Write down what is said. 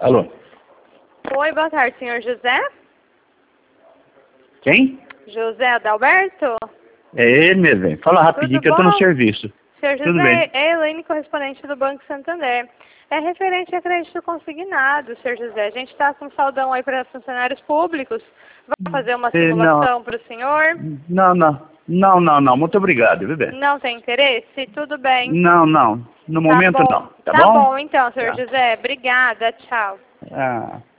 Alô? Oi, boa tarde, senhor José? Quem? José Adalberto? É ele mesmo, velho. Fala rapidinho que eu tô no serviço. Senhor Tudo José, bem. é Elaine, correspondente do Banco Santander. É referente a crédito consignado, senhor José. A gente está com saldão aí para funcionários públicos. Vai fazer uma simulação para o senhor? Não. Muito obrigado, viu, bem? Não tem interesse? Tudo bem. Não. No momento não. Tá Tá bom? bom então, senhor Tá. José. Obrigada. Tchau. Ah.